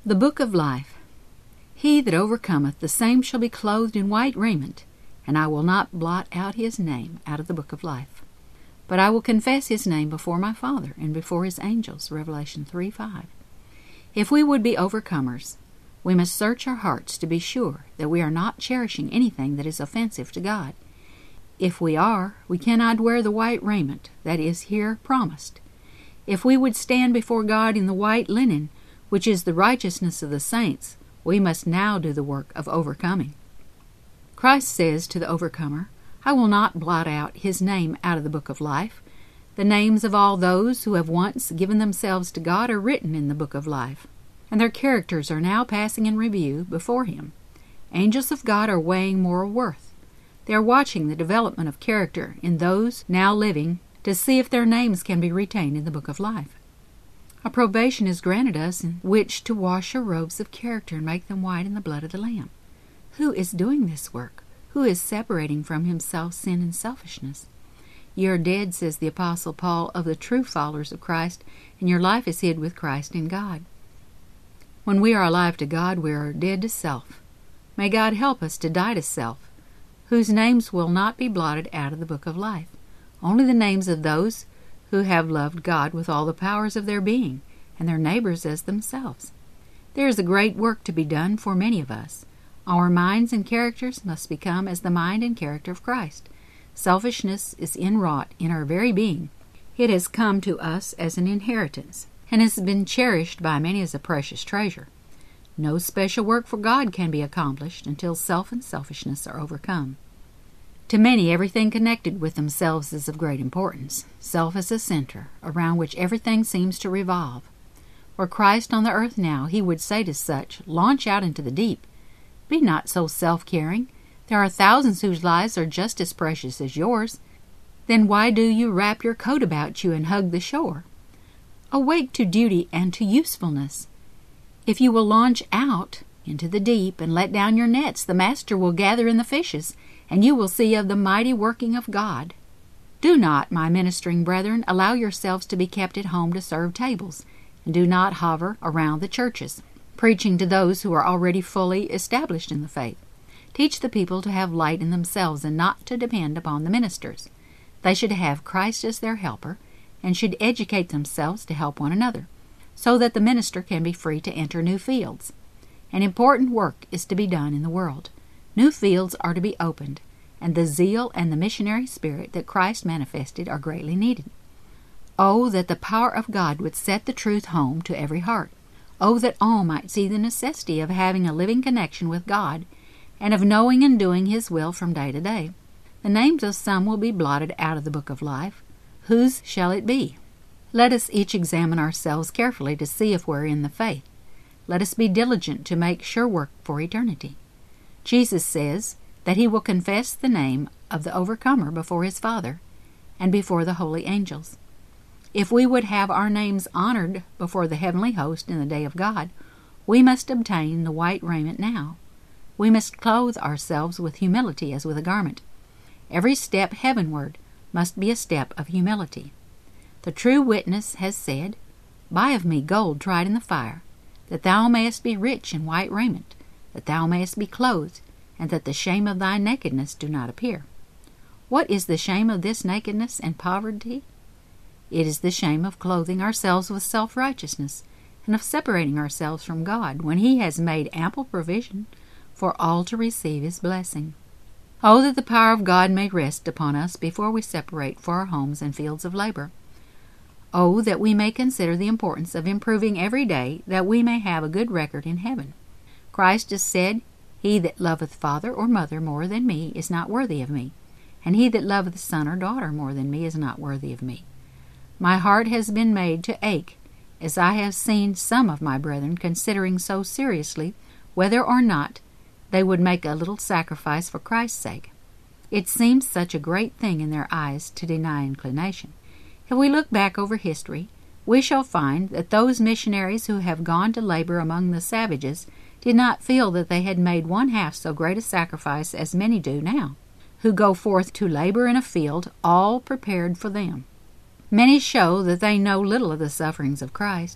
The Book of Life. He that overcometh, the same shall be clothed in white raiment, and I will not blot out his name out of the book of life. But I will confess his name before my Father and before his angels. Revelation 3:5. If we would be overcomers, we must search our hearts to be sure that we are not cherishing anything that is offensive to God. If we are, we cannot wear the white raiment that is here promised. If we would stand before God in the white linen, which is the righteousness of the saints, we must now do the work of overcoming. Christ says to the overcomer, I will not blot out his name out of the book of life. The names of all those who have once given themselves to God are written in the book of life, and their characters are now passing in review before him. Angels of God are weighing moral worth. They are watching the development of character in those now living to see if their names can be retained in the book of life. A probation is granted us in which to wash our robes of character and make them white in the blood of the Lamb. Who is doing this work? Who is separating from himself sin and selfishness? Ye are dead, says the Apostle Paul, of the true followers of Christ, and your life is hid with Christ in God. When we are alive to God, we are dead to self. May God help us to die to self, whose names will not be blotted out of the book of life. Only the names of those who have loved God with all the powers of their being, and their neighbors as themselves. There is a great work to be done for many of us. Our minds and characters must become as the mind and character of Christ. Selfishness is inwrought in our very being. It has come to us as an inheritance, and has been cherished by many as a precious treasure. No special work for God can be accomplished until self and selfishness are overcome. To many, everything connected with themselves is of great importance. Self is a center around which everything seems to revolve. Were Christ on the earth now, he would say to such, launch out into the deep. Be not so self-caring. There are thousands whose lives are just as precious as yours. Then why do you wrap your coat about you and hug the shore? Awake to duty and to usefulness. If you will launch out into the deep and let down your nets, the Master will gather in the fishes, and you will see of the mighty working of God. Do not, my ministering brethren, allow yourselves to be kept at home to serve tables, and do not hover around the churches, preaching to those who are already fully established in the faith. Teach the people to have light in themselves and not to depend upon the ministers. They should have Christ as their helper, and should educate themselves to help one another, so that the minister can be free to enter new fields. An important work is to be done in the world. New fields are to be opened, and the zeal and the missionary spirit that Christ manifested are greatly needed. Oh, that the power of God would set the truth home to every heart. Oh, that all might see the necessity of having a living connection with God, and of knowing and doing His will from day to day. The names of some will be blotted out of the book of life. Whose shall it be? Let us each examine ourselves carefully to see if we're in the faith. Let us be diligent to make sure work for eternity. Jesus says that He will confess the name of the overcomer before His Father and before the holy angels. If we would have our names honored before the heavenly host in the day of God, we must obtain the white raiment now. We must clothe ourselves with humility as with a garment. Every step heavenward must be a step of humility. The true witness has said, Buy of me gold tried in the fire, that thou mayest be rich in white raiment, that thou mayest be clothed, and that the shame of thy nakedness do not appear. What is the shame of this nakedness and poverty? It is the shame of clothing ourselves with self-righteousness, and of separating ourselves from God, when He has made ample provision for all to receive His blessing. Oh, that the power of God may rest upon us before we separate for our homes and fields of labor. Oh, that we may consider the importance of improving every day, that we may have a good record in heaven. Christ has said, He that loveth father or mother more than me is not worthy of me, and he that loveth son or daughter more than me is not worthy of me. My heart has been made to ache, as I have seen some of my brethren considering so seriously whether or not they would make a little sacrifice for Christ's sake. It seems such a great thing in their eyes to deny inclination. If we look back over history, we shall find that those missionaries who have gone to labor among the savages did not feel that they had made one half so great a sacrifice as many do now, who go forth to labor in a field all prepared for them. Many show that they know little of the sufferings of Christ.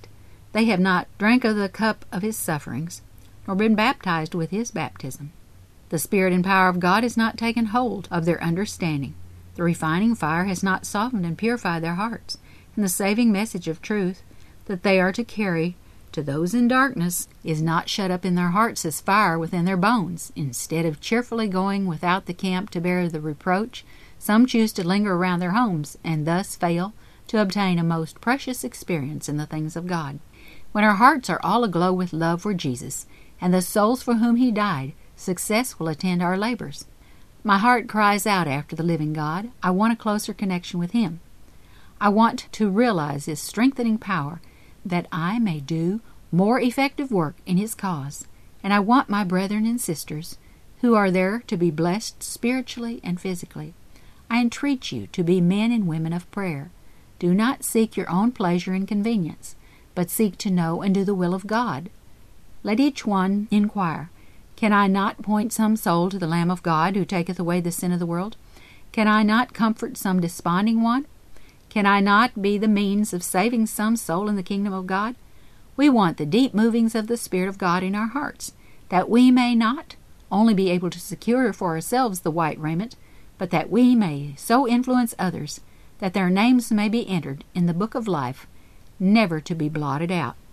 They have not drank of the cup of his sufferings, nor been baptized with his baptism. The Spirit and power of God has not taken hold of their understanding. The refining fire has not softened and purified their hearts, and the saving message of truth that they are to carry to those in darkness is not shut up in their hearts as fire within their bones. Instead of cheerfully going without the camp to bear the reproach, some choose to linger around their homes, and thus fail to obtain a most precious experience in the things of God. When our hearts are all aglow with love for Jesus and the souls for whom he died, success will attend our labors. My heart cries out after the living God. I want a closer connection with him. I want to realize his strengthening power that I may do more effective work in his cause, and I want my brethren and sisters who are there to be blessed spiritually and physically. I entreat you to be men and women of prayer. Do not seek your own pleasure and convenience, but seek to know and do the will of God. Let each one inquire, can I not point some soul to the Lamb of God who taketh away the sin of the world? Can I not comfort some desponding one? Can I not be the means of saving some soul in the kingdom of God? We want the deep movings of the Spirit of God in our hearts, that we may not only be able to secure for ourselves the white raiment, but that we may so influence others that their names may be entered in the book of life, never to be blotted out.